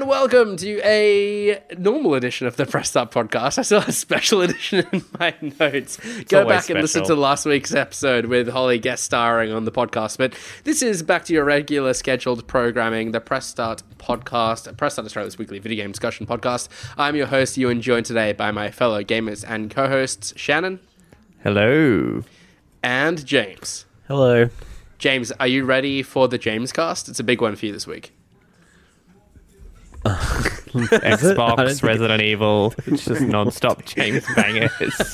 welcome to a normal edition of the Press Start podcast. I still have a special edition in my notes. Go back and listen to last week's episode with Holly guest starring on the podcast. But this is back to your regular scheduled programming, the Press Start podcast, Press Start Australia's weekly video game discussion podcast. I'm your host, Ewan, joined today by my fellow gamers and co-hosts, Shannon. Hello. And James. Hello. James, are you ready for the James cast? It's a big one for you this week. Xbox, Resident Evil, it's just non-stop James bangers.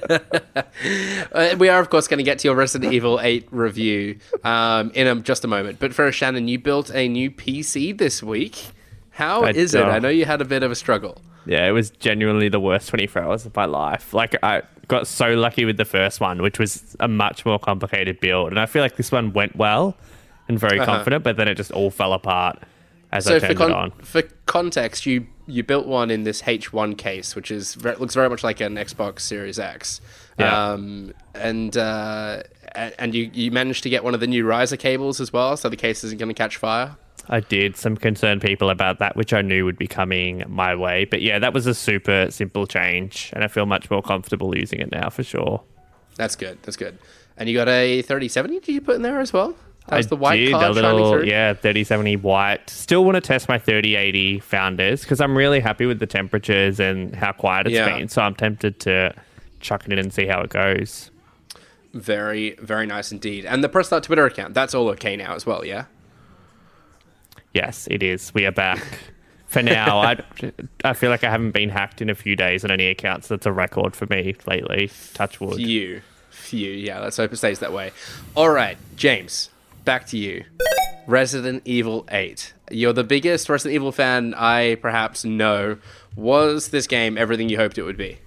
We are, of course, going to get to your Resident Evil 8 review in just a moment. But first, Shannon, you built a new PC this week. How is it? I know you had a bit of a struggle. Yeah, it was genuinely the worst 24 hours of my life. Like, I got so lucky with the first one, which was a much more complicated build. And I feel like this one went well and very confident, but then it just all fell apart as I turned it on. For context, you built one in this H1 case, which looks very much like an Xbox Series X. Yeah. And you managed to get one of the new riser cables as well, so the case isn't going to catch fire. I did. Some concerned people about that, which I knew would be coming my way. But yeah, that was a super simple change, and I feel much more comfortable using it now for sure. That's good. And you got a 3070, did you put in there as well? That was the white did, card shining through? Yeah, 3070 white. Still want to test my 3080 Founders because I'm really happy with the temperatures and how quiet it's been. So I'm tempted to chuck it in and see how it goes. Very, very nice indeed. And the Press Start Twitter account, that's all okay now as well, yeah? Yes, it is. We are back. For now, I feel like I haven't been hacked in a few days on any accounts. That's a record for me lately. Touch wood. Few. Yeah, let's hope it stays that way. All right, James, back to you. Resident Evil 8. You're the biggest Resident Evil fan I perhaps know. Was this game everything you hoped it would be?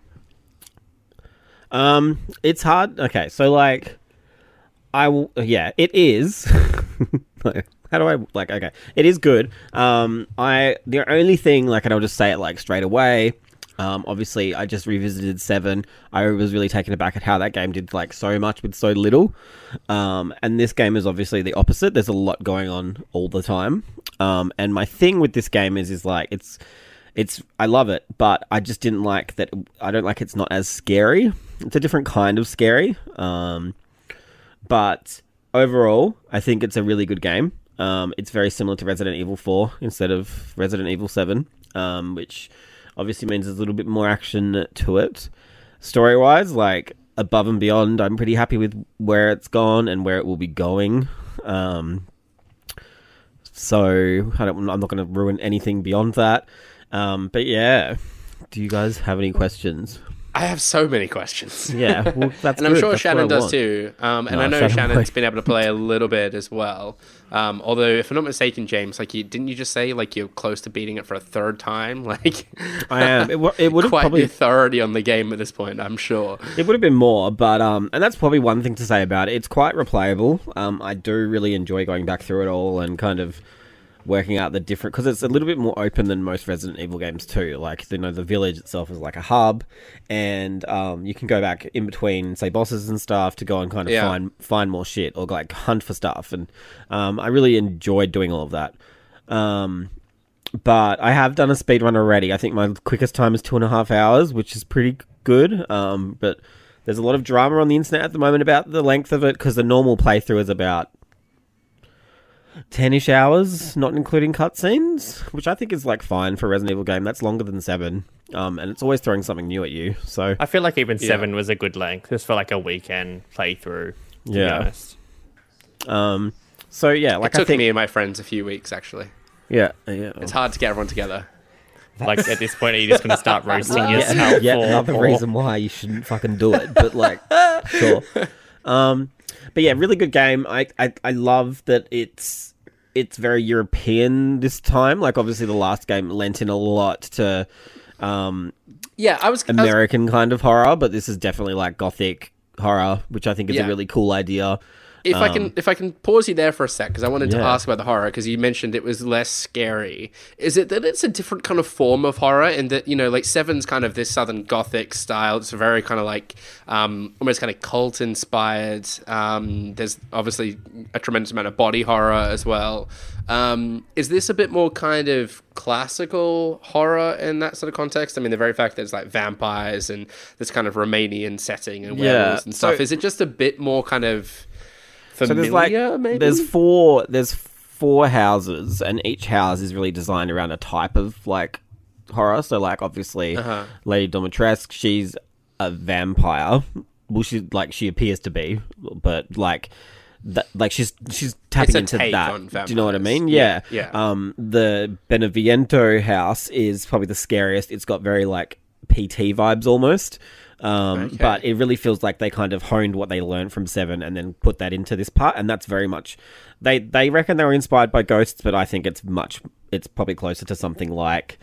It's hard. Okay, so like, it is. How do I okay? It is good. The only thing, and I'll just say it straight away. Obviously, I just revisited 7. I was really taken aback at how that game did so much with so little. And this game is obviously the opposite. There's a lot going on all the time. And my thing with this game is it's I love it, but I just didn't like that. I don't like it's not as scary. It's a different kind of scary. But overall, I think it's a really good game. It's very similar to Resident Evil 4 instead of Resident Evil 7, which obviously means there's a little bit more action to it. Story-wise, above and beyond, I'm pretty happy with where it's gone and where it will be going. So I'm not going to ruin anything beyond that. But yeah, do you guys have any questions? I have so many questions. Yeah, well, that's and I'm good. sure That's Shannon what I does want. too. And I know Shannon's been able to play a little bit as well. Although, if I'm not mistaken, James, didn't you just say you're close to beating it for a third time? I am. It would have quite probably authority on the game at this point, I'm sure. It would have been more, but and that's probably one thing to say about it. It's quite replayable. I do really enjoy going back through it all and kind of working out the different, because it's a little bit more open than most Resident Evil games too. The village itself is like a hub, and you can go back in between, say, bosses and stuff to go and kind of find more shit or hunt for stuff. And I really enjoyed doing all of that. But I have done a speedrun already. I think my quickest time is 2.5 hours, which is pretty good. But there's a lot of drama on the internet at the moment about the length of it, because the normal playthrough is about 10-ish hours, not including cutscenes, which I think is fine for a Resident Evil game. That's longer than 7, and it's always throwing something new at you. So I feel like even 7 was a good length, just for a weekend playthrough. To be honest. So yeah, it took me and my friends a few weeks actually. Yeah. It's hard to get everyone together. At this point, are you just going to start roasting yourself? Yeah, another reason why you shouldn't fucking do it. But sure. But yeah, really good game. I love that it's very European this time. Obviously the last game lent in a lot to American kind of horror, but this is definitely Gothic horror, which I think is a really cool idea. If I can pause you there for a sec, because I wanted to ask about the horror, because you mentioned it was less scary. Is it that it's a different kind of form of horror, in that, you know, like Seven's kind of this Southern Gothic style. It's very kind of like almost kind of cult inspired. There's obviously a tremendous amount of body horror as well. Is this a bit more kind of classical horror in that sort of context? I mean, the very fact that it's like vampires and this kind of Romanian setting and werewolves and stuff. Is it just a bit more kind of familiar, maybe? There's four houses, and each house is really designed around a type of like horror. So like obviously Lady Dimitrescu, she's a vampire. Well, she appears to be, but like she's tapping into that. Do you know what I mean? Yeah. The Beneviento house is probably the scariest. It's got very like PT vibes almost. But it really feels like they kind of honed what they learned from 7 and then put that into this part, and that's very much they reckon they were inspired by Ghosts, but I think it's probably closer to something like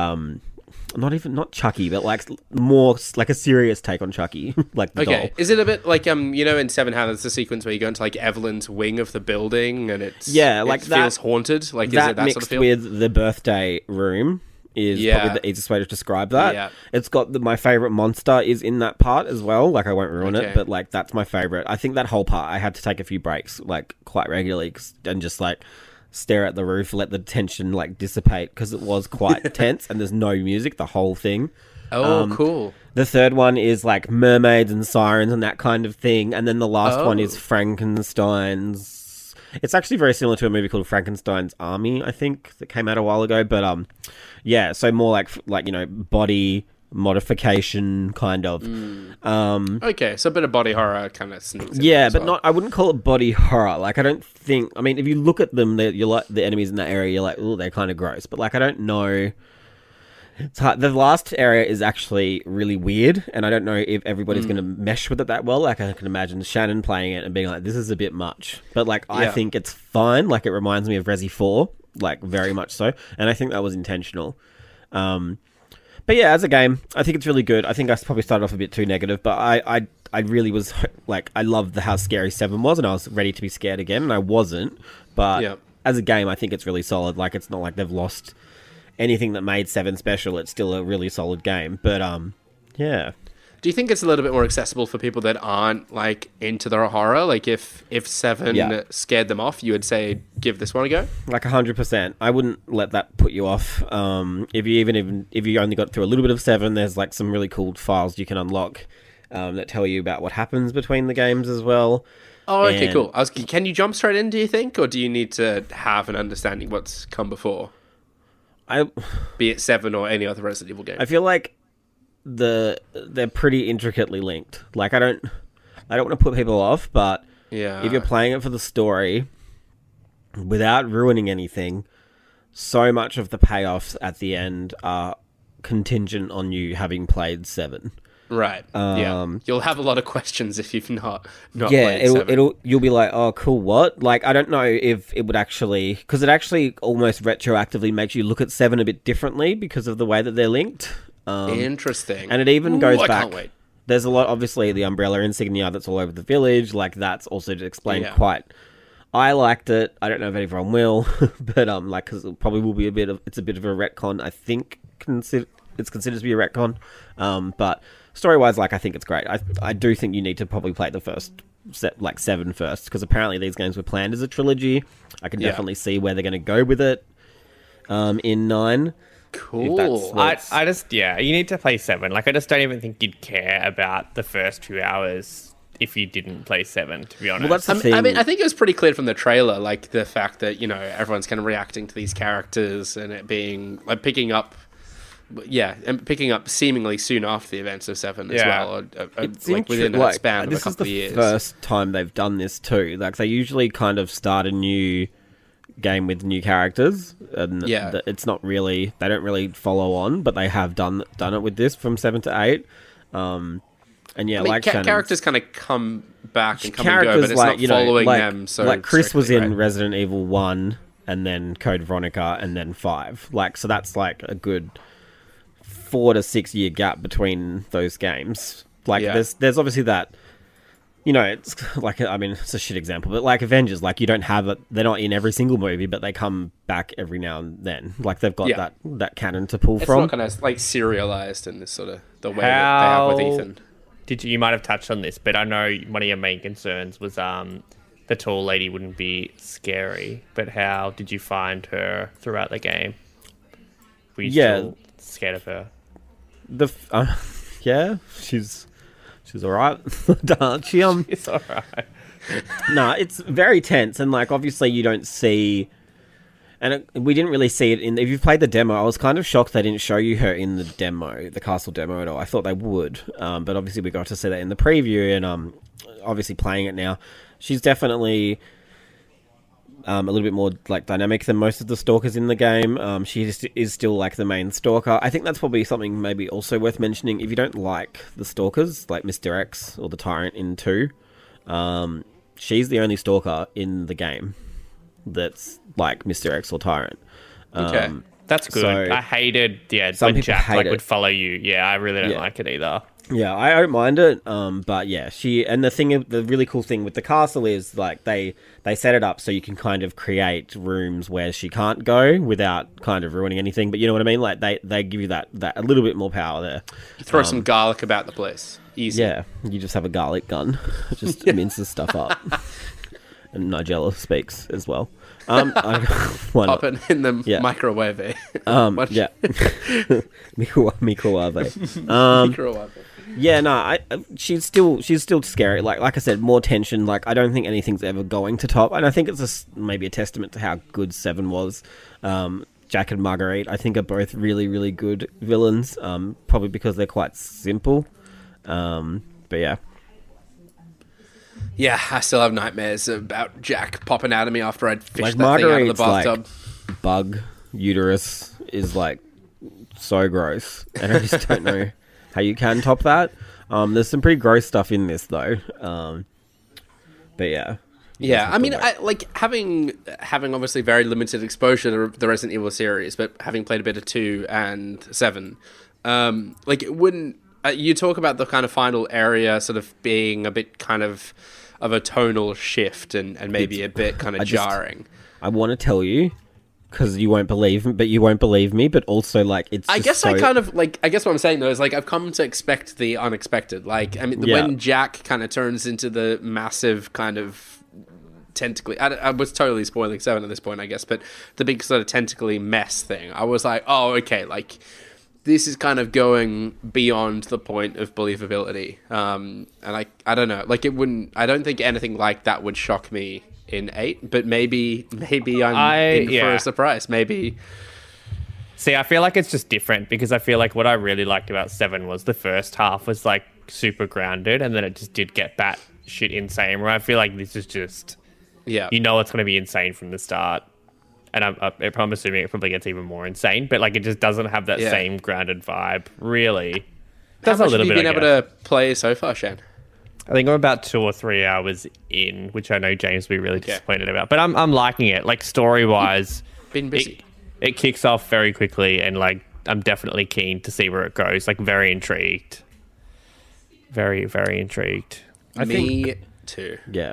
not Chucky, but like more like a serious take on Chucky, like the doll. Is it a bit like you know, in 7 how there's the sequence where you go into like Evelyn's wing of the building and it feels haunted, like that, is it that mixed sort of feel? With the birthday room is probably the easiest way to describe that. Yeah. It's got my favorite monster is in that part as well. Like I won't ruin it, but like that's my favorite. I think that whole part I had to take a few breaks like quite regularly and just like stare at the roof, let the tension like dissipate because it was quite tense and there's no music the whole thing. Cool. The third one is like mermaids and sirens and that kind of thing, and then the last one is Frankenstein's. It's actually very similar to a movie called Frankenstein's Army, I think, that came out a while ago. But so more like you know, body modification kind of. Okay, so a bit of body horror kind of sneaks in. Yeah, but not. I wouldn't call it body horror. Like I don't think. I mean, if you look at them, you're like the enemies in that area. You're like, oh, they're kind of gross. But like, I don't know. It's hard. The last area is actually really weird, and I don't know if everybody's going to mesh with it that well. Like, I can imagine Shannon playing it and being like, this is a bit much. But, like, I think it's fine. Like, it reminds me of Resi 4, like, very much so. And I think that was intentional. But, yeah, as a game, I think it's really good. I think I probably started off a bit too negative, but I really was, like, I loved how scary 7 was, and I was ready to be scared again, and I wasn't. But as a game, I think it's really solid. Like, it's not like they've lost anything that made 7 special. It's still a really solid game. But, yeah. Do you think it's a little bit more accessible for people that aren't, like, into the horror? Like, if 7 scared them off, you would say, give this one a go? Like, 100%. I wouldn't let that put you off. If you only got through a little bit of 7, there's, like, some really cool files you can unlock that tell you about what happens between the games as well. Oh, okay, cool. Can you jump straight in, do you think? Or do you need to have an understanding what's come before? Be it 7 or any other Resident Evil game. I feel like they're pretty intricately linked. Like I don't want to put people off, but if you're playing it for the story without ruining anything, so much of the payoffs at the end are contingent on you having played 7. Right. You'll have a lot of questions if you've not played 7. You'll be like, oh, cool, what? Like, I don't know if it would actually... Because it actually almost retroactively makes you look at 7 a bit differently because of the way that they're linked. Interesting. And it even goes back... I can't wait. There's a lot, obviously, the Umbrella insignia that's all over the village. Like, that's also explained quite... I liked it. I don't know if everyone will, but like, because it probably will be it's a bit of a retcon. I think it's considered to be a retcon, but story-wise, like, I think it's great. I do think you need to probably play the first set, like 7 first, because apparently these games were planned as a trilogy. I can definitely see where they're going to go with it. In 9. Cool. I just you need to play 7. Like, I just don't even think you'd care about the first 2 hours if you didn't play 7, to be honest. Well, that's the thing. I mean, I think it was pretty clear from the trailer, like, the fact that, you know, everyone's kind of reacting to these characters and it being, like, picking up seemingly soon after the events of 7 as well, or like within a span of a couple of years. This is the first time they've done this too. Like, they usually kind of start a new game with new characters, and it's not really, they don't really follow on, but they have done it with this from 7 to 8. And yeah, I mean, like characters kind of come back and come and go, but it's not following them. So like Chris was in Resident Evil 1, and then Code Veronica, and then 5. Like, so that's like a good 4 to 6 year gap between those games. Like, there's obviously that you know, it's like, I mean, it's a shit example, but like Avengers, like you don't have it, they're not in every single movie, but they come back every now and then. Like they've got that canon to pull from. It's not kind of like serialized in this sort of the way that they have with Ethan. You might have touched on this, but I know one of your main concerns was the tall lady wouldn't be scary, but how did you find her throughout the game? Were you still scared of her? Yeah, she's alright. She It's alright. No, it's very tense, and like obviously you don't see, and we didn't really see it in. If you've played the demo, I was kind of shocked they didn't show you her in the demo, the castle demo at all. I thought they would, but obviously we got to see that in the preview, and obviously playing it now, she's definitely a little bit more like dynamic than most of the stalkers in the game. She is still like the main stalker. I think that's probably something maybe also worth mentioning. If you don't like the stalkers, like Mr. X or the Tyrant in 2, she's the only stalker in the game that's like Mr. X or Tyrant. Okay. That's good. So, I hated, when Jack would follow you. Yeah, I really don't like it either. Yeah, I don't mind it. But yeah, the really cool thing with the castle is like they set it up so you can kind of create rooms where she can't go without kind of ruining anything. But you know what I mean? Like they give you that a little bit more power there. You throw some garlic about the place. Easy. Yeah, you just have a garlic gun. Just minces stuff up. And Nigella speaks as well. Pop it in the microwave. Yeah. Microwave. Microwave. Yeah, no, she's still scary. Like I said, more tension. Like I don't think anything's ever going to top. And I think it's maybe a testament to how good 7 was. Jack and Marguerite, I think, are both really, really good villains. Probably because they're quite simple. But yeah. Yeah, I still have nightmares about Jack popping out of me after I'd fished that thing out of the bathtub. Like, bug uterus is like so gross, and I just don't know how you can top that. There's some pretty gross stuff in this though. But yeah. Yeah, I mean, I like having obviously very limited exposure to the Resident Evil series, but having played a bit of 2 and 7, like it wouldn't. You talk about the kind of final area sort of being a bit kind of a tonal shift and maybe a bit kind of jarring. I want to tell you because you won't believe me, but also like it's. I guess what I'm saying though is like I've come to expect the unexpected. Like I mean, when Jack kind of turns into the massive kind of tentacly. I was totally spoiling 7 at this point, I guess, but the big sort of tentacly mess thing. I was like, oh, okay, like. This is kind of going beyond the point of believability. And I don't know, like I don't think anything like that would shock me in 8, but maybe I'm in for a surprise. Maybe. See, I feel like it's just different because I feel like what I really liked about 7 was the first half was like super grounded and then it just did get batshit insane, where I feel like this is just, you know, it's going to be insane from the start. And I'm assuming it probably gets even more insane, but like it just doesn't have that same grounded vibe, really. How much have you been able to play so far, Shane? I think I'm about 2 or 3 hours in, which I know James will be really disappointed about. But I'm liking it. Like story-wise, been busy. It kicks off very quickly, and like I'm definitely keen to see where it goes. Like very intrigued, very, very intrigued. I think too. Yeah.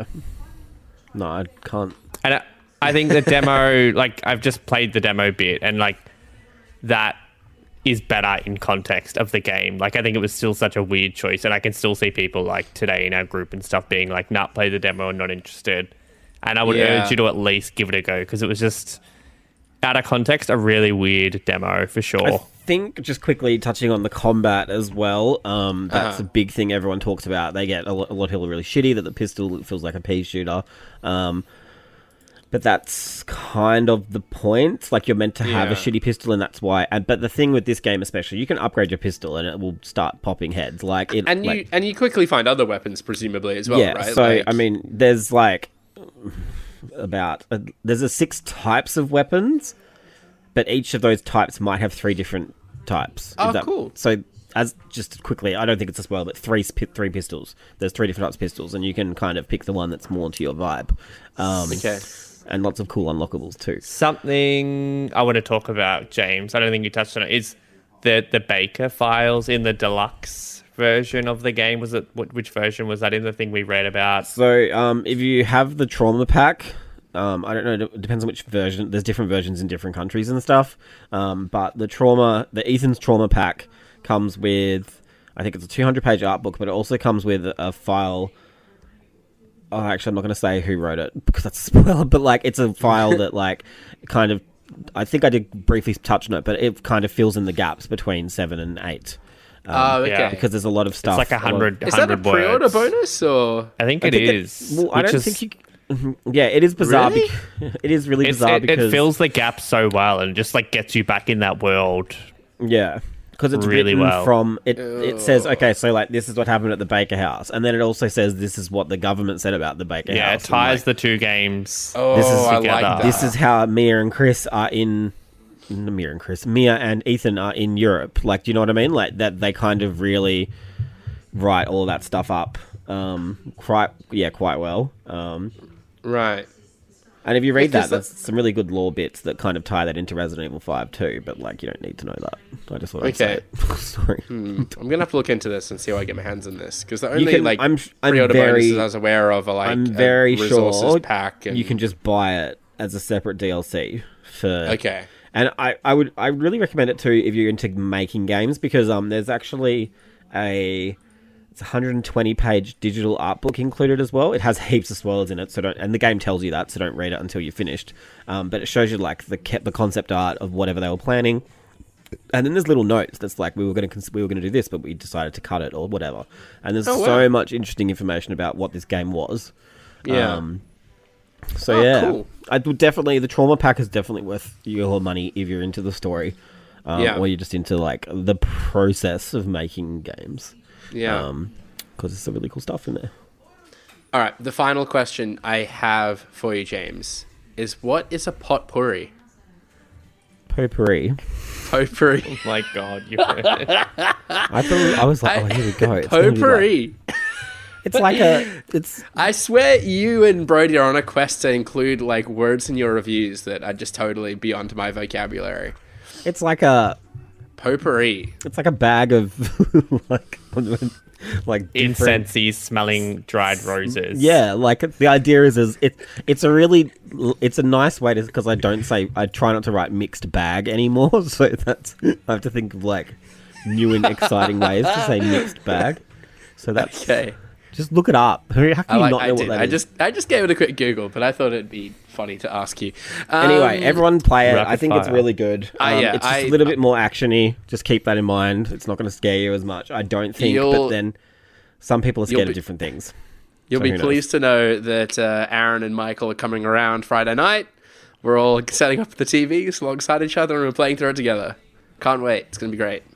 No, I can't. And I think the demo, like I've just played the demo bit and like that is better in context of the game. Like I think it was still such a weird choice and I can still see people like today in our group and stuff being like, nah, play the demo and not interested. And I would urge you to at least give it a go because it was just out of context, a really weird demo for sure. I think just quickly touching on the combat as well, that's a big thing everyone talks about. They get a lot of people are really shitty that the pistol feels like a pea shooter. But that's kind of the point. Like, you're meant to have a shitty pistol, and that's why. But the thing with this game, especially, you can upgrade your pistol, and it will start popping heads. Like, you quickly find other weapons, presumably as well. Yeah. Right? So I mean, there's like there's 6 types of weapons, but each of those types might have 3 different types. Oh, cool. So. As just quickly, I don't think it's a spoiler, but 3 pistols. There's 3 different types of pistols, and you can kind of pick the one that's more to your vibe. Okay. And lots of cool unlockables too. Something I want to talk about, James, I don't think you touched on it, is the Baker files in the deluxe version of the game? Was it which version was that in the thing we read about? So, if you have the trauma pack, I don't know. It depends on which version. There's different versions in different countries and stuff. But the Ethan's trauma pack comes with, I think it's a 200-page art book, but it also comes with a file. Oh, actually, I'm not going to say who wrote it because that's a spoiler. But like, it's a file that like kind of. I think I did briefly touch on it, but it kind of fills in the gaps between 7 and 8. Okay. Yeah. Because there's a lot of stuff. It's like 100. Is that a pre-order words. bonus or? I think it is. I don't think you. Yeah, it is bizarre. Really? It is really bizarre because it fills the gap so well and just like gets you back in that world. Yeah, because it's really written well. from it. It says, okay, so like this is what happened at the Baker House, and then it also says this is what the government said about the Baker House. Yeah, it ties the two games. Oh, This is I together. like that. This is how Mia and Ethan are in Europe. Like, do you know what I mean? Like that they kind of really write all that stuff up. Quite well. Right. And if you read Because that, that's some really good lore bits that kind of tie that into Resident Evil 5 too, but like you don't need to know that. I just thought I'd say it. Sorry. I'm gonna have to look into this and see how I get my hands on this because the only can- like I'm pre-order very- bonuses I was aware of are like I'm very resources sure pack and you can just buy it as a separate DLC for. okay. And I would really recommend it too if you're into making games because there's actually it's a 120-page digital art book included as well. It has heaps of spoilers in it, and the game tells you that, so don't read it until you're finished. But it shows you like the concept art of whatever they were planning, and then there's little notes that's like we were going to do this, but we decided to cut it or whatever. And there's so much interesting information about what this game was. Yeah. Cool. I would definitely the trauma pack is definitely worth your money if you're into the story, or you're just into like the process of making games. Yeah. Because there's some really cool stuff in there. All right. The final question I have for you, James, is what is a potpourri? Potpourri. Potpourri. Oh my god, you heard it. I was like, oh, here we go. It's gonna be Potpourri. it's like it's I swear you and Brody are on a quest to include like words in your reviews that are just totally beyond my vocabulary. it's like a Potpourri. it's like a bag of like different- Incensey smelling dried roses. Yeah, like the idea is it's a nice way to because I try not to write mixed bag anymore, so that's I have to think of like new and exciting ways to say mixed bag. So that's Okay. just look it up. How can you not know what that is? I just gave it a quick Google, but I thought it'd be funny to ask you. Anyway, everyone play it. rapid I think it's fire. really good. Yeah, it's just a little bit more actiony. Just keep that in mind. It's not going to scare you as much, I don't think. But then some people are scared of different things. You'll So be who knows? pleased to know that Aaron and Michael are coming around Friday night. We're all setting up the TVs alongside each other and we're playing through it together. Can't wait. It's going to be great.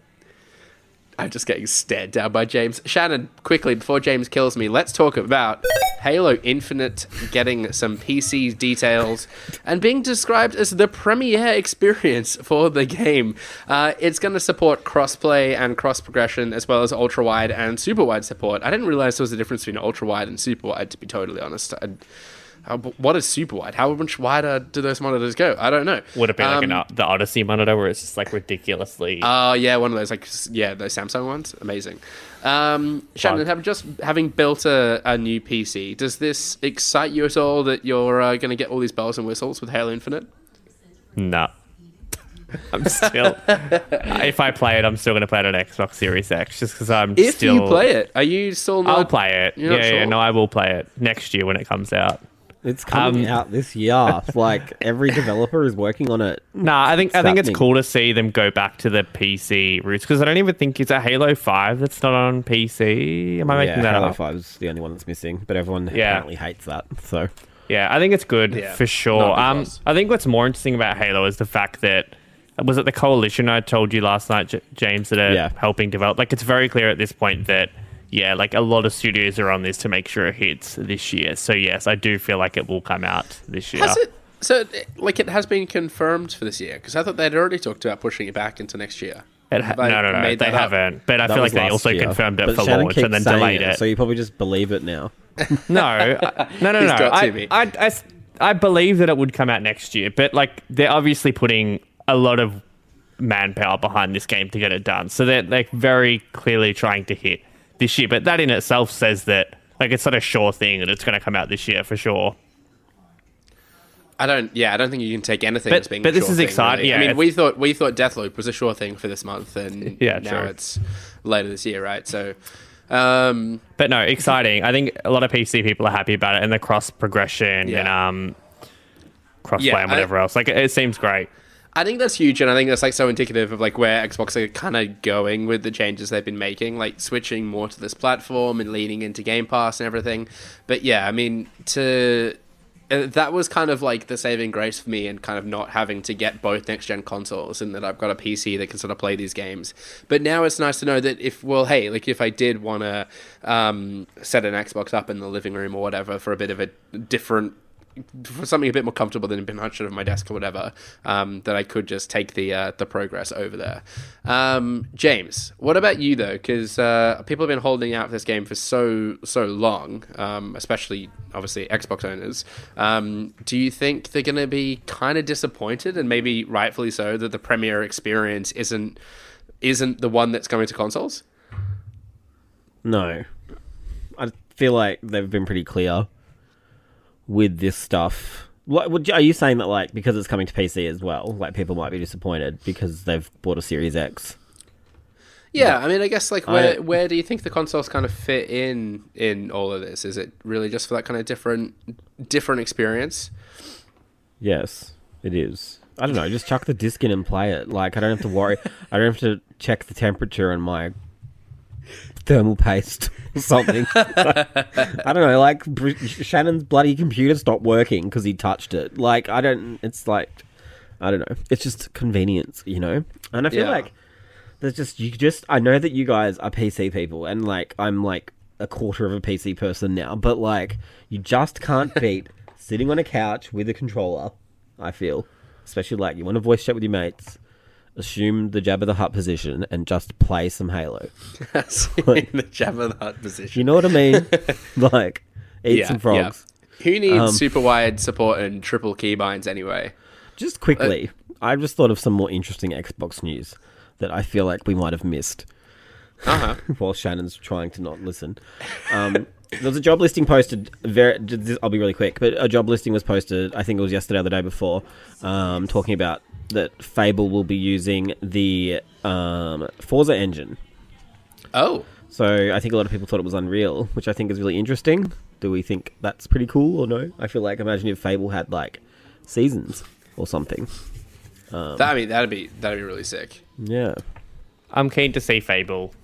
I'm just getting stared down by James. Shannon, quickly, before James kills me, let's talk about Halo Infinite getting some PC details and being described as the premiere experience for the game. It's going to support crossplay and cross-progression, as well as ultra-wide and super-wide support. I didn't realize there was a difference between ultra-wide and super-wide, to be totally honest. What is super wide? How much wider do those monitors go? I don't know. Would it be like the Odyssey monitor where it's just like ridiculously... yeah, one of those, those Samsung ones. Amazing. Shannon, having built a new PC, does this excite you at all that you're going to get all these bells and whistles with Halo Infinite? No. I'm still... if I play it, I'm still going to play it on Xbox Series X, just because If you play it, are you still not... I'll play it. You're not sure? No, I will play it next year when it comes out. It's coming out this year. Like every developer is working on it. Nah, I think it's happening. cool to see them go back to the PC roots because I don't even think it's a Halo 5 that's not on PC. Am I making that Halo up? 5 is the only one that's missing, but everyone apparently hates that. So Yeah, I think it's good for sure. not because. I think what's more interesting about Halo is the fact that was it the Coalition I told you last night, James, that are helping develop. Like it's very clear at this point that like a lot of studios are on this to make sure it hits this year. So yes, I do feel like it will come out this year. Has it? So, like, it has been confirmed for this year? Because I thought they'd already talked about pushing it back into next year. No, they haven't. But I feel like they also confirmed it for launch and then delayed it. So you probably just believe it now. No. I believe that it would come out next year, but like they're obviously putting a lot of manpower behind this game to get it done. So they're like very clearly trying to hit this year. But that in itself says that like it's not a sure thing that it's going to come out this year for sure. I don't think you can take anything as being. But a this sure is thing, exciting. Really. Yeah, I mean, we thought Deathloop was a sure thing for this month, and now true. it's later this year, right? So, but no, exciting. I think a lot of PC people are happy about it, and the cross progression and crossplay and whatever else. Like it seems great. I think that's huge, and I think that's like so indicative of like where Xbox are kind of going with the changes they've been making, like switching more to this platform and leaning into Game Pass and everything. But yeah, I mean, that was kind of like the saving grace for me, and kind of not having to get both next-gen consoles, and that I've got a PC that can sort of play these games. But now it's nice to know that if I did want to set an Xbox up in the living room or whatever for a bit of a different, for something a bit more comfortable than being hunched over my desk or whatever, that I could just take the Progress over there. James, what about you though? Because people have been holding out for this game for so long, especially obviously Xbox owners. Do you think they're going to be kind of disappointed, and maybe rightfully so, that the Premier experience isn't the one that's coming to consoles? No, I feel like they've been pretty clear with this stuff. Are you saying that like because it's coming to PC as well, like people might be disappointed because they've bought a Series X? Yeah, I mean, I guess like where do you think the consoles kind of fit in all of this? Is it really just for that kind of different experience? Yes, it is. I don't know, just chuck the disc in and play it. Like I don't have to worry. I don't have to check the temperature on my thermal paste or something. I don't know, like Shannon's bloody computer stopped working because he touched it. Like it's like, I don't know, it's just convenience, you know? And I feel like there's I know that you guys are PC people, and like I'm like a quarter of a PC person now, but like you just can't beat sitting on a couch with a controller, I feel. Especially like you want to voice chat with your mates, assume the Jabba the Hutt position, and just play some Halo. Like, the Jabba the Hutt position. You know what I mean? Like, eat some frogs. Yeah. Who needs super wide support and triple keybinds anyway? Just quickly, I just thought of some more interesting Xbox news that I feel like we might have missed while Shannon's trying to not listen. There was a job listing posted. I'll be really quick, but a job listing was posted. I think it was yesterday or the day before, talking about that Fable will be using the Forza engine. Oh, so I think a lot of people thought it was Unreal, which I think is really interesting. Do we think that's pretty cool or no? I feel like imagine if Fable had like seasons or something. That'd be really sick. Yeah, I'm keen to see Fable.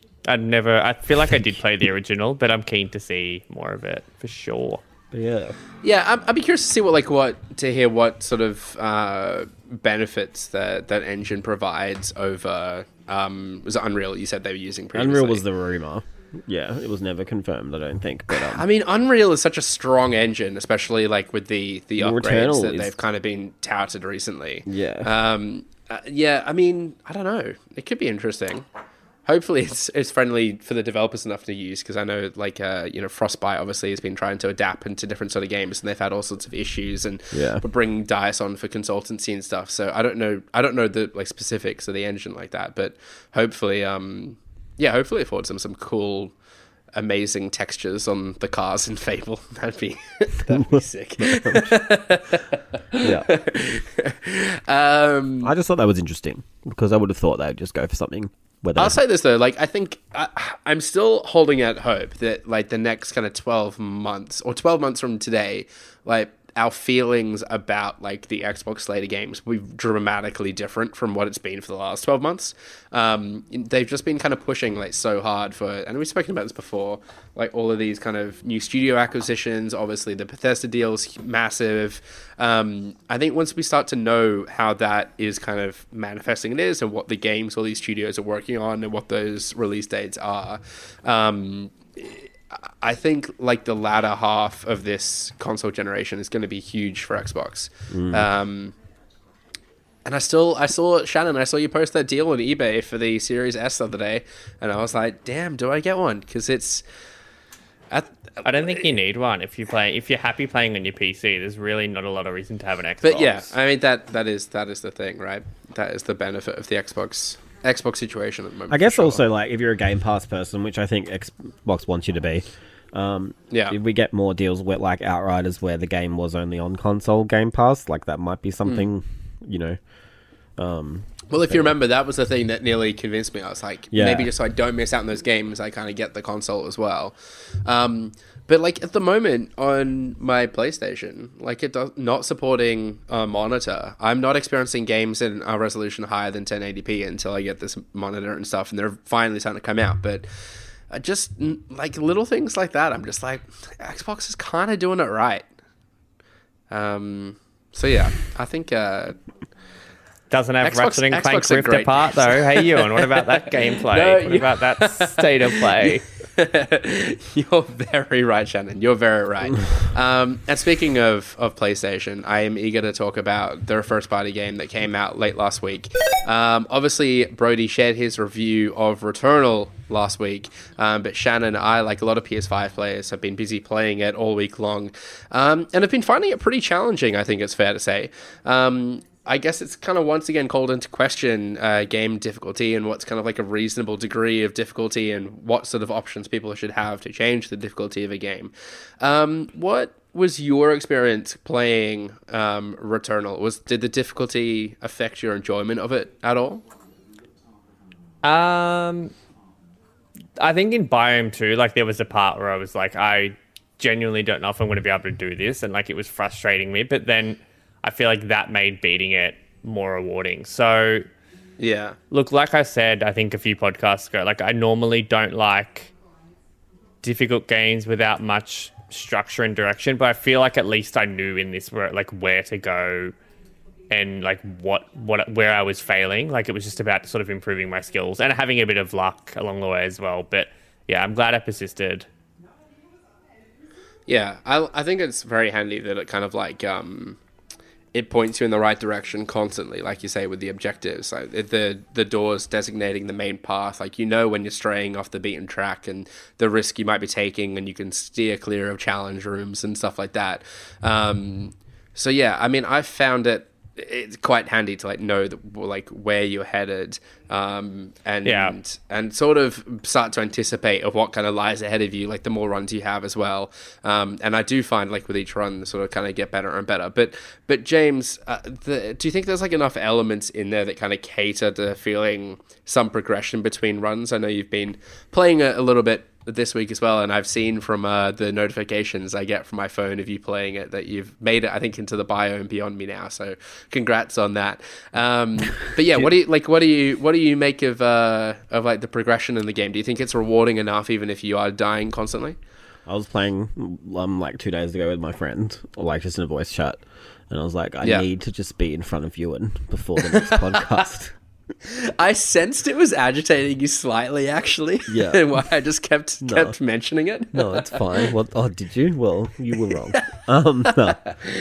I feel like I did play the original, but I'm keen to see more of it for sure. Yeah. I'd be curious to see what sort of benefits that engine provides over. Was it Unreal? You said they were using previously. Unreal was the rumor. Yeah, it was never confirmed, I don't think. But I mean, Unreal is such a strong engine, especially like with the upgrades that they've kind of been touted recently. Yeah. I mean, I don't know. It could be interesting. Hopefully it's friendly for the developers enough to use, because I know like Frostbite obviously has been trying to adapt into different sort of games, and they've had all sorts of issues, and we're bringing DICE on for consultancy and stuff. So I don't know the like specifics of the engine like that, but hopefully hopefully it affords them some cool, amazing textures on the cars in Fable. That'd be sick. Yeah. I just thought that was interesting, because I would have thought they would just go for something. I'll say this though, like I think I'm still holding out hope that like the next kind of 12 months from today, like our feelings about like the Xbox slate of games will be dramatically different from what it's been for the last 12 months. They've just been kind of pushing like so hard for, and we've spoken about this before, like all of these kind of new studio acquisitions. Obviously the Bethesda deal's massive. I think once we start to know how that is kind of manifesting it is, and what the games all these studios are working on and what those release dates are, I think like the latter half of this console generation is going to be huge for Xbox. And I saw Shannon, I saw you post that deal on eBay for the Series S the other day, and I was like, damn, do I get one? Because I don't think you need one if you're happy playing on your PC. There's really not a lot of reason to have an Xbox. But yeah, I mean that is the thing, right? that is the benefit of the Xbox situation at the moment. I guess also, like, if you're a Game Pass person, which I think Xbox wants you to be, if we get more deals with, like, Outriders where the game was only on console Game Pass, like, that might be something, you know. Well, if you remember, that was the thing that nearly convinced me. I was like, maybe just so I don't miss out on those games, I kind of get the console as well. But, like, at the moment on my PlayStation, like, it does not supporting a monitor. I'm not experiencing games in a resolution higher than 1080p until I get this monitor and stuff, and they're finally starting to come out. But just, like, little things like that, I'm just like, Xbox is kind of doing it right. So, yeah, I think... Doesn't have Ratchet and Clank Rift Apart, though. Hey, Ewan, what about that gameplay? What about that state of play? You're very right, Shannon. You're very right. And speaking of PlayStation, I am eager to talk about their first-party game that came out late last week. Obviously, Brody shared his review of Returnal last week, but Shannon and I, like a lot of PS5 players, have been busy playing it all week long, and have been finding it pretty challenging, I think it's fair to say. I guess it's kind of once again called into question game difficulty and what's kind of like a reasonable degree of difficulty and what sort of options people should have to change the difficulty of a game. What was your experience playing Returnal? Did the difficulty affect your enjoyment of it at all? I think in Biome 2, like, there was a part where I was like, I genuinely don't know if I'm going to be able to do this, and like it was frustrating me, but then I feel like that made beating it more rewarding. So, yeah. Look, like I said, I think a few podcasts ago, like, I normally don't like difficult games without much structure and direction, but I feel like at least I knew in this where to go and like where I was failing. Like, it was just about sort of improving my skills and having a bit of luck along the way as well. But yeah, I'm glad I persisted. Yeah, I think it's very handy that it kind of like it points you in the right direction constantly, like you say, with the objectives. Like the doors designating the main path, like, you know when you're straying off the beaten track and the risk you might be taking, and you can steer clear of challenge rooms and stuff like that. So yeah, I mean, I found it's quite handy to like know like where you're headed, and sort of start to anticipate of what kind of lies ahead of you, like the more runs you have as well. And I do find like with each run sort of kind of get better and better. But James, do you think there's like enough elements in there that kind of cater to feeling some progression between runs? I know you've been playing a little bit this week as well, and I've seen from the notifications I get from my phone of you playing it that you've made it, I think, into the biome beyond me now, so congrats on that. But yeah, what do you make of like the progression in the game? Do you think it's rewarding enough even if you are dying constantly? I was playing like 2 days ago with my friend, or like just in a voice chat, and I was like, I need to just be in front of Ewan before the next podcast. I sensed it was agitating you slightly, actually. Yeah. And why I just kept mentioning it. No, it's fine. What? Oh, did you? Well, you were wrong. No.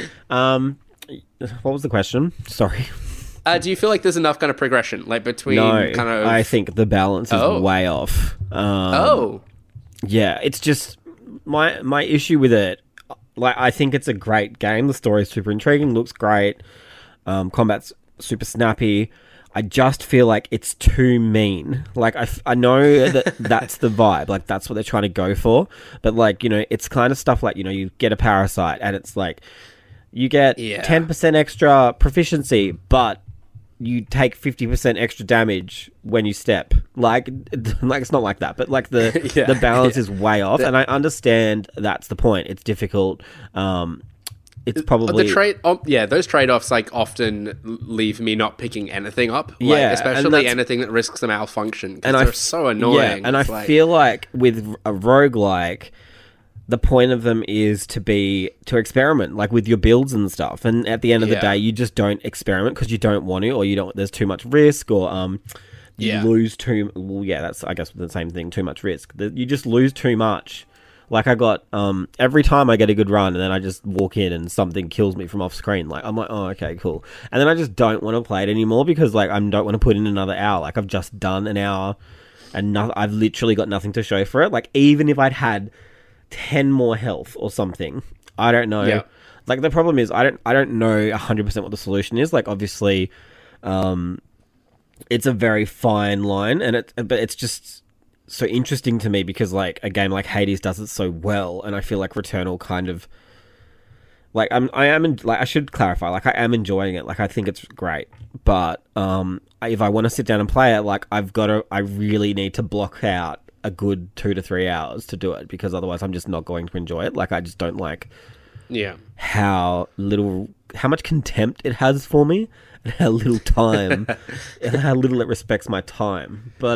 What was the question? Sorry. Do you feel like there's enough kind of progression, like between kind of? I think the balance is way off. Yeah, it's just my issue with it. Like, I think it's a great game. The story's super intriguing. Looks great. Combat's super snappy. I just feel like it's too mean. Like, I know that that's the vibe. Like, that's what they're trying to go for. But, like, you know, it's kind of stuff like, you know, you get a parasite and it's like, you get 10% extra proficiency, but you take 50% extra damage when you step. Like it's not like that. But, like, the balance is way off. And I understand that's the point. It's difficult. It's probably those trade-offs like often leave me not picking anything up, like, especially anything that risks a malfunction, because they're so annoying. And I feel like with a roguelike, the point of them is to experiment, like with your builds and stuff, and at the end of the day you just don't experiment because you don't want to, or you don't, there's too much risk, or you lose too. Well, that's, I guess, the same thing. Too much risk. You just lose too much. Like, I got, every time I get a good run and then I just walk in and something kills me from off screen, like, I'm like, oh, okay, cool. And then I just don't want to play it anymore because, like, I don't want to put in another hour. Like, I've just done an hour and I've literally got nothing to show for it. Like, even if I'd had 10 more health or something, I don't know. Yeah. Like, the problem is I don't know 100% what the solution is. Like, obviously, It's a very fine line, but it's just so interesting to me because like a game like Hades does it so well, and I feel like Returnal kind of like I should clarify, like I am enjoying it, like I think it's great, but if I want to sit down and play it, like I really need to block out a good 2 to 3 hours to do it, because otherwise I'm just not going to enjoy it. Like I just don't like how much contempt it has for me, and how little time, and how little it respects my time. But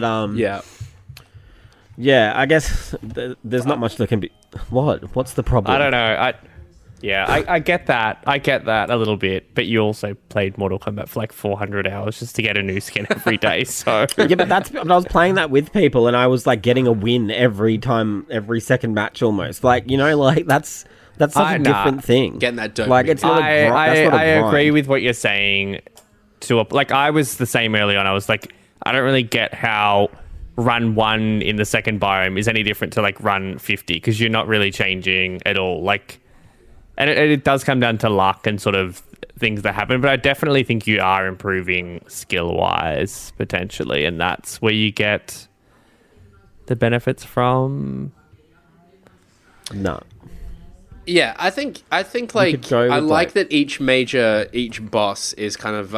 I guess there's not much that can be. What's the problem? I don't know. I get that. I get that a little bit, but you also played Mortal Kombat for like 400 hours just to get a new skin every day. So yeah, but I was playing that with people, and I was like getting a win every second match almost. Like, you know, like that's such a different thing. Getting that dope. Like it's not I agree with what you're saying. Like I was the same early on. I was like, I don't really get how run 1 in the second biome is any different to like run 50, because you're not really changing at all. Like. And it does come down to luck and sort of things that happen, but I definitely think you are improving skill-wise, potentially, and that's where you get the benefits from. No. Yeah, I think like I like that each boss is kind of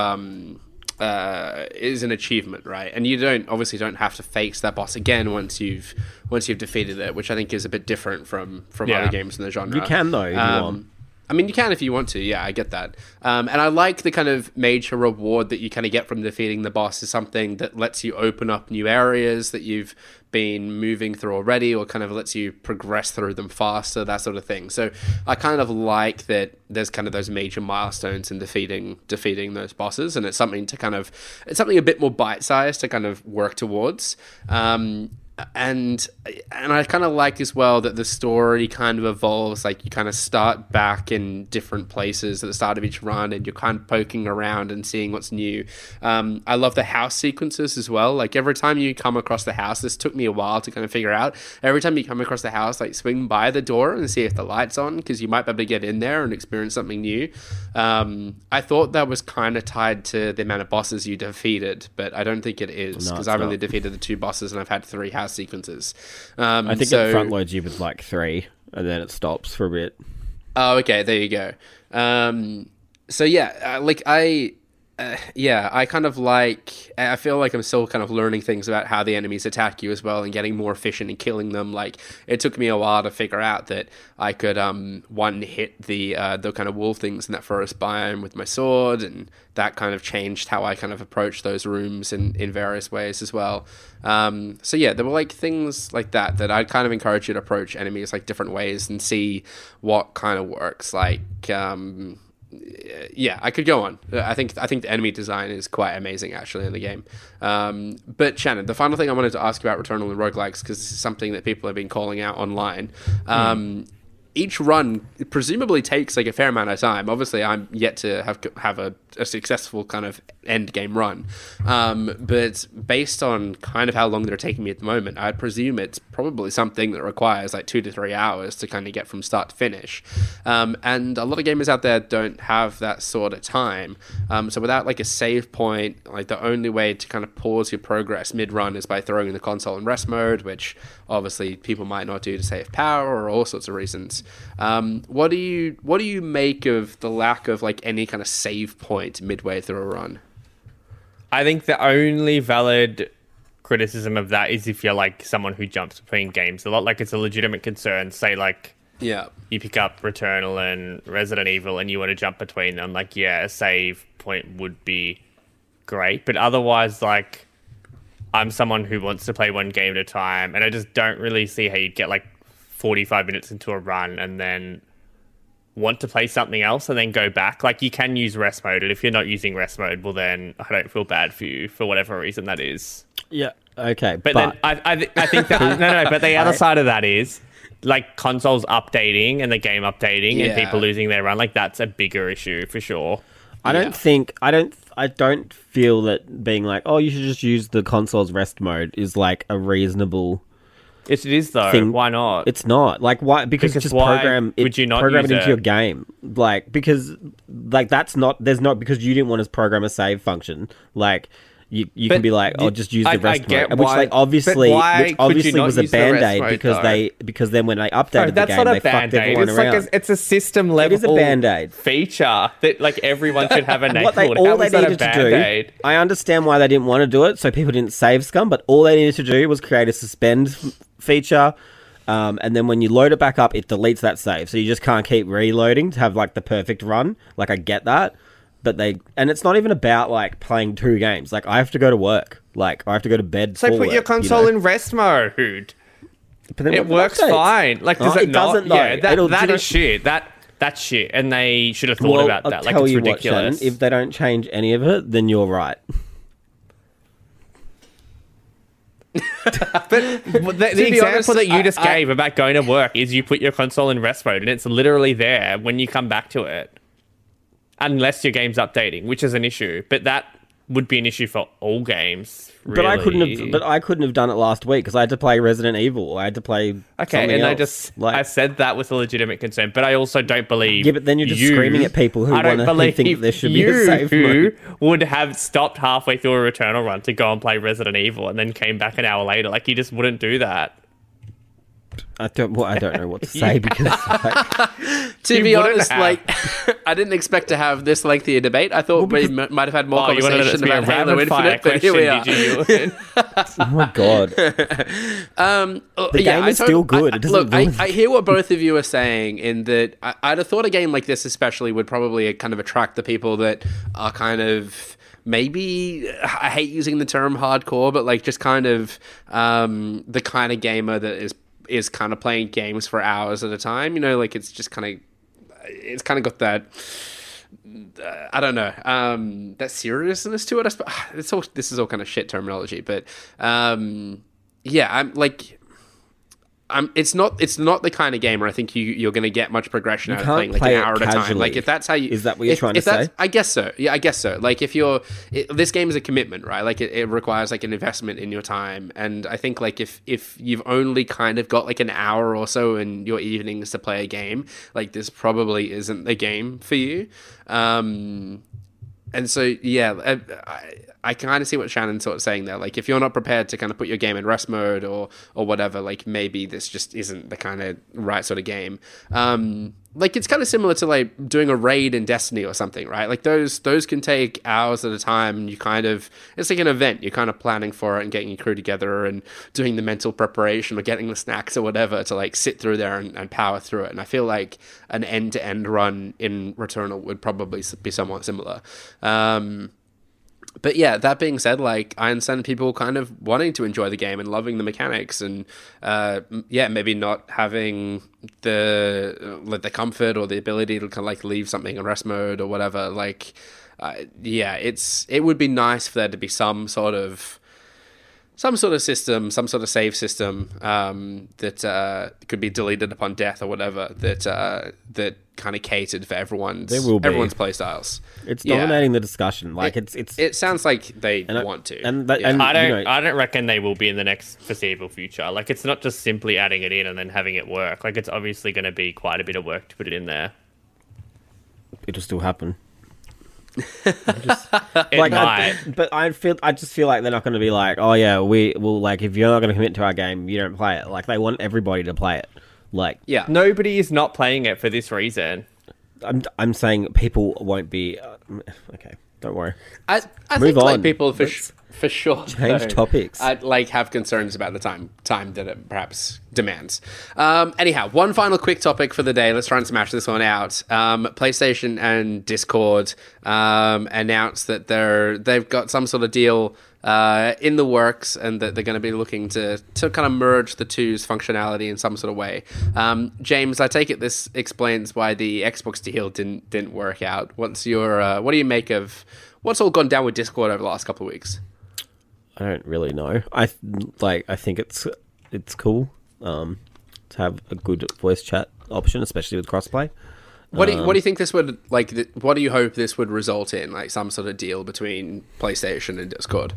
is an achievement, right? And you obviously don't have to face that boss again once you've defeated it, which I think is a bit different from other games in the genre. You can though if you want. I mean, you can if you want to. Yeah, I get that. And I like the kind of major reward that you kind of get from defeating the boss is something that lets you open up new areas that you've been moving through already, or kind of lets you progress through them faster, that sort of thing. So I kind of like that there's kind of those major milestones in defeating those bosses, and it's something a bit more bite-sized to kind of work towards. And I kind of like as well that the story kind of evolves. Like you kind of start back in different places at the start of each run, and you're kind of poking around and seeing what's new. I love the house sequences as well. Like every time you come across the house, this took me a while to kind of figure out. Every time you come across the house, like swing by the door and see if the light's on, because you might be able to get in there and experience something new. I thought that was kind of tied to the amount of bosses you defeated, but I don't think it is, because I've only defeated the 2 bosses and I've had 3 house sequences. I think it front loads you with like 3 and then it stops for a bit. Oh, okay, there you go. So yeah, I kind of like, I feel like I'm still kind of learning things about how the enemies attack you as well, and getting more efficient in killing them. Like it took me a while to figure out that I could one hit the kind of wolf things in that forest biome with my sword, and that kind of changed how I kind of approach those rooms in various ways as well. So yeah, there were like things like that I'd kind of encourage you to approach enemies like different ways and see what kind of works. Like yeah, I could go on. I think the enemy design is quite amazing actually in the game. But Shannon, the final thing I wanted to ask about Returnal and roguelikes, because this is something that people have been calling out online. Each run presumably takes like a fair amount of time. Obviously, I'm yet to have a successful kind of end game run. But based on kind of how long they're taking me at the moment, I'd presume it's probably something that requires like 2 to 3 hours to kind of get from start to finish. And a lot of gamers out there don't have that sort of time. So without like a save point, like the only way to kind of pause your progress mid-run is by throwing the console in rest mode, which obviously people might not do to save power or all sorts of reasons. What do you make of the lack of like any kind of save point midway through a run? I think the only valid criticism of that is if you're like someone who jumps between games a lot. Like it's a legitimate concern. Say like you pick up Returnal and Resident Evil and you want to jump between them. Like a save point would be great, but otherwise, like I'm someone who wants to play one game at a time, and I just don't really see how you'd get like 45 minutes into a run and then want to play something else and then go back. Like you can use rest mode, and if you're not using rest mode, well then I don't feel bad for you for whatever reason that is. Yeah, okay. But then I think that no, but the other side of that is like consoles updating and the game updating and people losing their run. Like that's a bigger issue for sure. I don't feel that being like, oh, you should just use the console's rest mode is like a reasonable. It is though. Thing. Why not? It's not like why because just why program it. Would you not program use it into your game? Like because like that's not. There's not because you didn't want to program a save function. Like you can be like, oh, just use the rest mode, which like obviously was a band-aid because then when they updated the game, they fucked everyone around. It's a system level. It is a band-aid feature that like everyone should have enabled. All they needed to do, I understand why they didn't want to do it, so people didn't save scum, but all they needed to do was create a suspend feature. And then when you load it back up, it deletes that save. So you just can't keep reloading to have like the perfect run. Like I get that. But and it's not even about like playing 2 games. Like I have to go to work. Like I have to go to bed. So put your console in rest mode. But then it works fine. Like does it not? Doesn't, yeah, that is shit. That's shit. And they should have thought about that. Like it's ridiculous. What, if they don't change any of it, then you're right. But the example that you just gave about going to work is you put your console in rest mode and it's literally there when you come back to it. Unless your game's updating, which is an issue. But that would be an issue for all games, really. But I couldn't have done it last week because I had to play Resident Evil. I had to play something else. I said that with a legitimate concern, but I also don't believe. Yeah, but then you're just screaming at people who think there should be a save mode. Would have stopped halfway through a Returnal run to go and play Resident Evil and then came back an hour later. Like you just wouldn't do that. I don't know what to say because to be honest, like I didn't expect to have this lengthy a debate. I thought we might have had more conversation about Halo Infinite, but here we are. Oh my god! The game is still good. I hear what both of you are saying in that I'd have thought a game like this especially would probably kind of attract the people that are kind of maybe, I hate using the term hardcore, but like just kind of the kind of gamer that is kind of playing games for hours at a time, you know, like it's kind of got that I don't know that seriousness to it. This is all kind of shit terminology, but it's not the kind of game where I think you're going to get much progression out of playing like an hour at a time. Like if that's how you... Is that what you're trying to say? I guess so. Yeah, I guess so. Like if this game is a commitment, right? Like it requires like an investment in your time. And I think like if you've only kind of got like an hour or so in your evenings to play a game, like this probably isn't the game for you. And so, yeah, I kind of see what Shannon's sort of saying there. Like, if you're not prepared to kind of put your game in rest mode or whatever, like, maybe this just isn't the kind of right sort of game. Like, it's kind of similar to, like, doing a raid in Destiny or something, right? Like, those can take hours at a time, and it's like an event. You're kind of planning for it and getting your crew together and doing the mental preparation or getting the snacks or whatever to, like, sit through there and power through it. And I feel like an end-to-end run in Returnal would probably be somewhat similar. But yeah, that being said, like I understand people kind of wanting to enjoy the game and loving the mechanics, and maybe not having the comfort or the ability to kind of like leave something in rest mode or whatever. Like, it would be nice for there to be some sort of system, some sort of save system that could be deleted upon death or whatever that kind of catered for everyone's play styles. It's dominating the discussion. Like it sounds like they want to. I don't reckon they will be in the next foreseeable future. Like it's not just simply adding it in and then having it work. Like it's obviously going to be quite a bit of work to put it in there. It'll still happen. I just feel like they're not going to be like, oh yeah, we will, like, if you're not going to commit to our game, you don't play it. Like they want everybody to play it. Like, yeah, nobody is not playing it for this reason. I'm saying people won't be. Okay, don't worry. I think like people for sure change topics. I'd like have concerns about the time that it perhaps demands. Anyhow, one final quick topic for the day. Let's try and smash this one out. PlayStation and Discord announced that they've got some sort of deal in the works, and that they're going to be looking to kind of merge the two's functionality in some sort of way. James, I take it this explains why the Xbox deal didn't work out. What do you make of what's all gone down with Discord over the last couple of weeks? I don't really know. I think it's cool to have a good voice chat option, especially with crossplay. What do you think this would like? What do you hope this would result in? Like some sort of deal between PlayStation and Discord?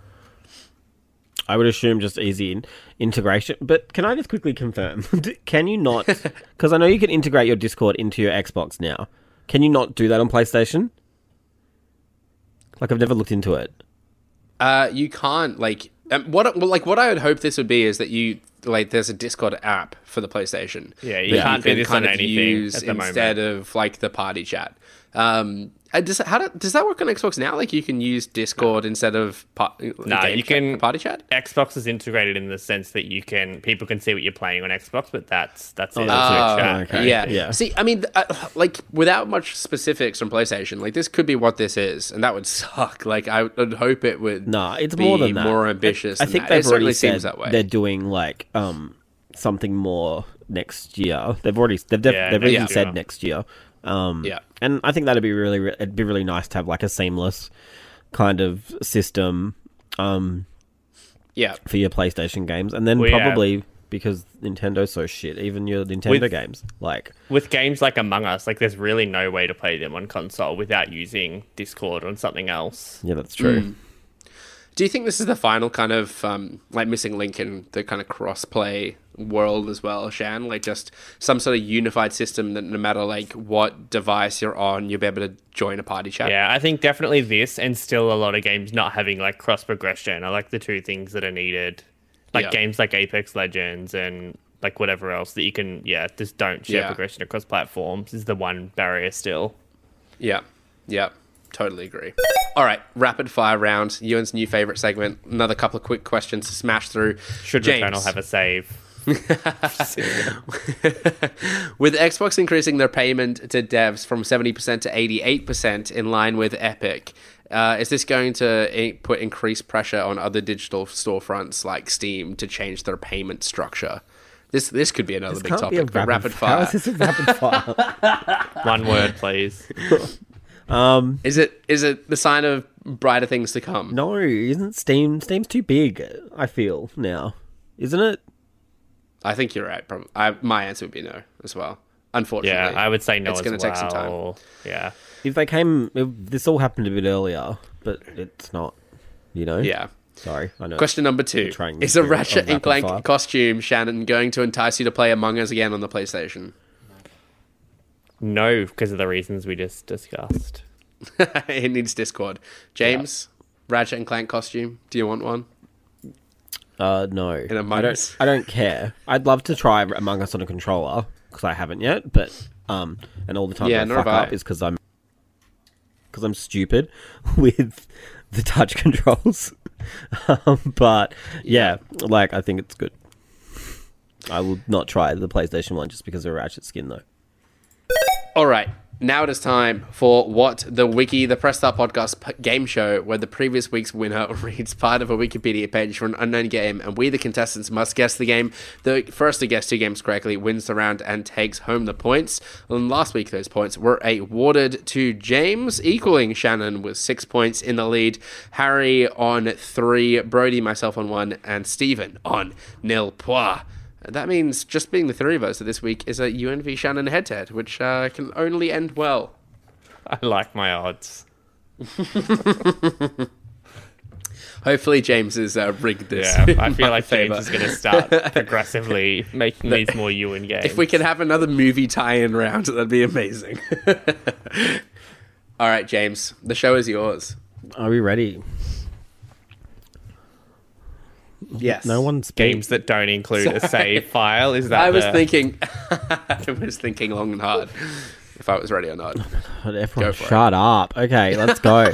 I would assume just easy integration. But can I just quickly confirm? Can you not? Because I know you can integrate your Discord into your Xbox now. Can you not do that on PlayStation? Like, I've never looked into it. You can't, like... what I would hope this would be is that there's a Discord app for the PlayStation. Yeah, you can't do this on anything use at the moment. instead of like the party chat. Does that work on Xbox now? Like you can use Discord instead of you can party chat. Xbox is integrated in the sense that people can see what you're playing on Xbox, but that's it. Okay. Yeah. See, I mean, like without much specifics from PlayStation, like this could be what this is, and that would suck. Like I would hope it would. No, it's be more than that. More ambitious. I think they've already said seems that way. they're doing like something more next year. They've even said next year. And I think it'd be really nice to have like a seamless kind of system for your PlayStation games, and then probably because Nintendo's so shit, even your Nintendo games, like with games like Among Us, like there's really no way to play them on console without using Discord or something else. Yeah, that's true. Do you think this is the final kind of like missing link in the kind of cross-play world as well, Shan? Like just some sort of unified system that no matter like what device you're on, you'll be able to join a party chat? Yeah, I think definitely this, and still a lot of games not having like cross-progression are like the two things that are needed. Like games like Apex Legends and like whatever else that you can, just don't share progression across platforms is the one barrier still. Yeah. Totally agree. All right, rapid fire round. Ewan's new favorite segment. Another couple of quick questions to smash through. Should Returnal have a save? With Xbox increasing their payment to devs from 70% to 88% in line with Epic, is this going to put increased pressure on other digital storefronts like Steam to change their payment structure? This could be another big topic. Rapid fire. How is this a rapid fire? One word, please. Is it the sign of brighter things to come? No, isn't Steam's too big, I feel, now. Isn't it? I think you're right. Probably. My answer would be no as well. Unfortunately. Yeah, I would say no. It's going to take some time. Yeah. If this all happened a bit earlier, but it's not, Yeah. Sorry, I know. Question number 2. Is a Ratchet and Clank costume, Shannon, going to entice you to play Among Us again on the PlayStation? No, because of the reasons we just discussed. It needs Discord. James, Ratchet and Clank costume. Do you want one? No. In Among Us? I don't care. I'd love to try Among Us on a controller because I haven't yet. But and all the time I fuck up is because I'm stupid with the touch controls. But like I think it's good. I will not try the PlayStation one just because of a Ratchet skin though. All right. Now it is time for What the Wiki, the Press Start podcast game show, where the previous week's winner reads part of a Wikipedia page for an unknown game, and we, the contestants, must guess the game. The first to guess 2 games correctly wins the round and takes home the points. And last week, those points were awarded to James, equaling Shannon with 6 points in the lead, Harry on 3, Brody, myself on 1, and Stephen on 0 points. That means just being the 3 of us this week is a UN v Shannon head-to-head, which can only end well. I like my odds. Hopefully James has rigged this. Yeah, I feel like James is going to start progressively making these more UN games. If we could have another movie tie-in round, that'd be amazing. All right, James, the show is yours. Are we ready? Yes. No one's games that don't include a save file. Is that? I was thinking long and hard if I was ready or not. Oh my God, everyone shut up. Okay, let's go.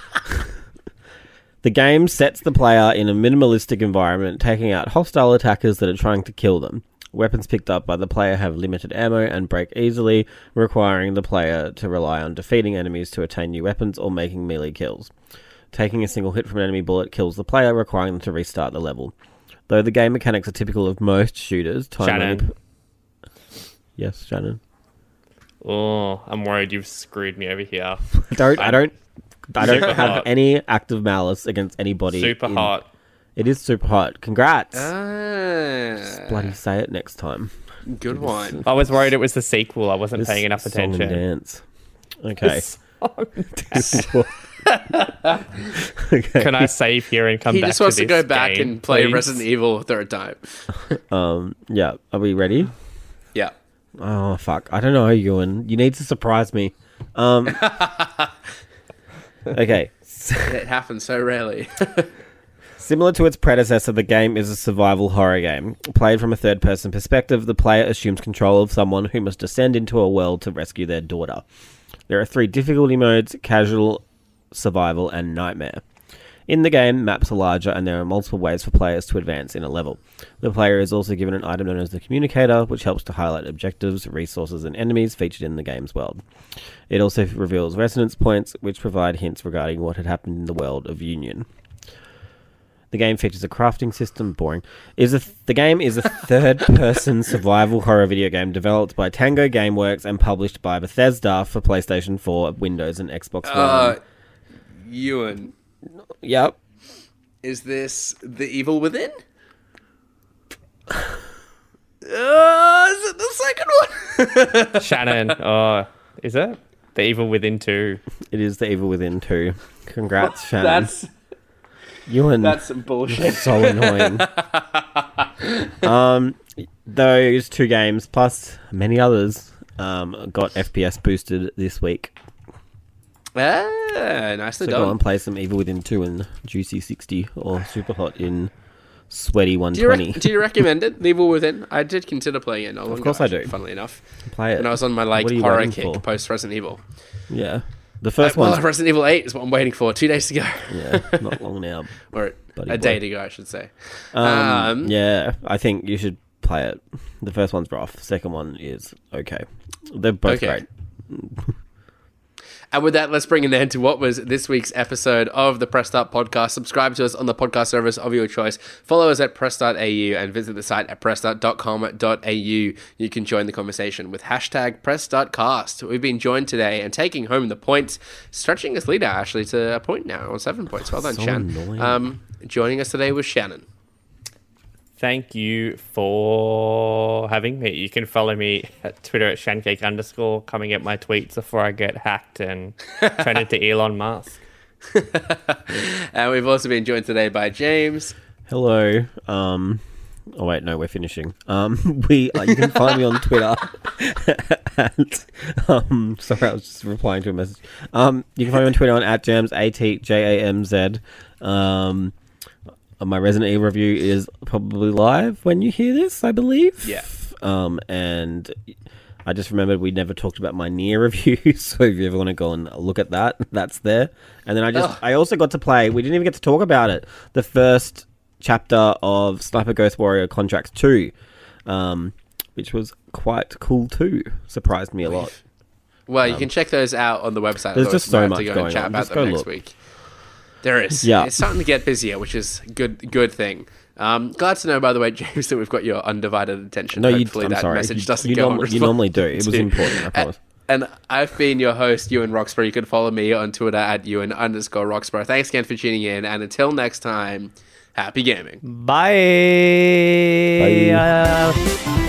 The game sets the player in a minimalistic environment, taking out hostile attackers that are trying to kill them. Weapons picked up by the player have limited ammo and break easily, requiring the player to rely on defeating enemies to attain new weapons or making melee kills. Taking a single hit from an enemy bullet kills the player, requiring them to restart the level. Though the game mechanics are typical of most shooters, Yes, Shannon. Oh, I'm worried you've screwed me over here. I don't have any active malice against anybody. Super hot. It is super hot. Congrats. Just bloody say it next time. Good one. I was worried it was the sequel. I wasn't paying enough attention. Song and dance. Okay. Okay. Can I save here and come back? He just wants to go game, back and play please? Resident Evil a third time. Yeah. Are we ready? Yeah. Oh, fuck. I don't know, Ewan. You need to surprise me. Okay. It happens so rarely. Similar to its predecessor, the game is a survival horror game. Played from a third-person perspective, the player assumes control of someone who must descend into a world to rescue their daughter. There are 3 difficulty modes: casual, survival, and nightmare. In the game, maps are larger and there are multiple ways for players to advance in a level. The player is also given an item known as the Communicator, which helps to highlight objectives, resources, and enemies featured in the game's world. It also reveals resonance points, which provide hints regarding what had happened in the world of Union. The game features a crafting system. Boring. The game is a third-person survival horror video game developed by Tango Gameworks and published by Bethesda for PlayStation 4, Windows, and Xbox One. Ewan. Yep. Is this The Evil Within? Is it the second one? Shannon. Oh, is it? The Evil Within 2. It is The Evil Within 2. Congrats, Shannon. That's some bullshit. So annoying. Those 2 games, plus many others, got FPS boosted this week. Nicely So done. go and play some Evil Within 2 in Juicy 60 or Super Hot in Sweaty 120. Do you recommend it, The Evil Within? I did consider playing it. Of course I do. Funnily enough. Play it. When I was on my What are you horror waiting kick for? post Resident Evil. Yeah. The first one. Resident Evil 8 is what I'm waiting for. 2 days to go. Yeah, not long now. Or Buddy a boy. day to go, I should say. Yeah, I think you should play it. The first one's rough. The second one is okay. They're both great. And with that, let's bring an end to what was this week's episode of the Press Start podcast. Subscribe to us on the podcast service of your choice. Follow us at press.au and visit the site at press.com.au. You can join the conversation with hashtag PressStartCast. We've been joined today and taking home the points, stretching us leader actually to a point now on 7 points. Well done, So Shan. annoying. Joining us today was Shannon. Thank you for having me. You can follow me at Twitter at Shancake_, coming at my tweets before I get hacked and turn into Elon Musk. And we've also been joined today by James. Hello. Oh wait, no, we're finishing. You can find me on Twitter at sorry, I was just replying to a message. You can find me on Twitter on @Jams, ATJAMZ. My Resident Evil review is probably live when you hear this, I believe. Yeah. And I just remembered we never talked about my Nier review, so if you ever want to go and look at that, that's there. And then I also got to play, we didn't even get to talk about it, the first chapter of Sniper Ghost Warrior Contracts 2, which was quite cool too. Surprised me a lot. Well, you can check those out on the website. There's just so much to go going and chat on. about Just them go next look. week. There is. Yeah. It's starting to get busier, which is good thing. Glad to know, by the way, James, that we've got your undivided attention. No, Hopefully I'm that sorry. message doesn't you go You normally do. It was important, I promise. And I've been your host, Ewan Roxburgh. You can follow me on Twitter at Ewan_Roxburgh. Thanks again for tuning in, and until next time, happy gaming. Bye. Bye.